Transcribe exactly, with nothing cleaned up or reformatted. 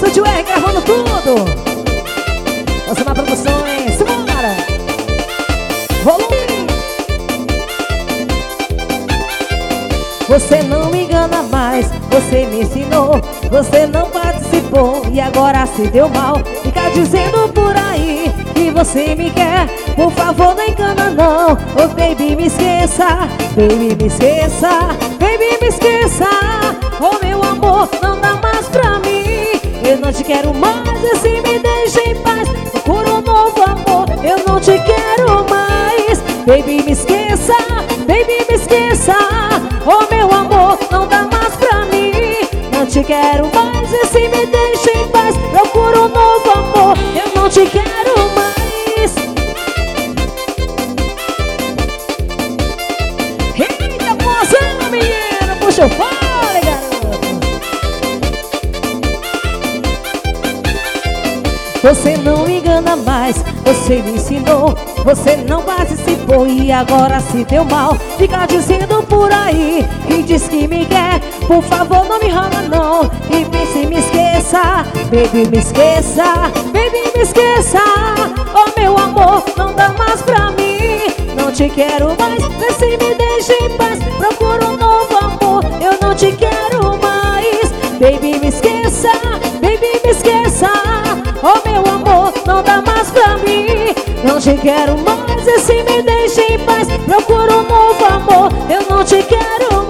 Estúdio R gravando tudo. Nossa Produções, simbora. Volume. Você não me engana mais, você me ensinou. Você não participou e agora se deu mal. Fica dizendo por aí que você me quer. Por favor, não engana não. Oh baby, me esqueça. Baby, me esqueça. Baby, me esqueça. Oh meu amor, não dá mais pra mim. Eu não te quero mais, assim me deixa em paz. Procura um novo amor, eu não te quero mais. Baby, me esqueça. Baby, me esqueça. Oh meu amor, não dá mais pra mim. Não te quero mais, assim me deixa em paz. Procura um novo amor, eu não te quero mais. Eita, pousando, menino, puxa o fole, garoto. Você não me engana mais, você me ensinou. Você não participou e agora se deu mal. Fica dizendo por aí que diz que me quer. Por favor, não me enrola não. E pense e me esqueça. Baby, me esqueça. Baby, me esqueça. Oh meu amor, não dá mais pra mim. Não te quero mais, vê se me deixa em paz. Procura um novo amor, eu não te quero mais. Baby, me esqueça. Baby, me esqueça. Oh meu amor, não dá mais pra mim. Não te quero mais, e se me deixa em paz. Procura um novo amor, eu não te quero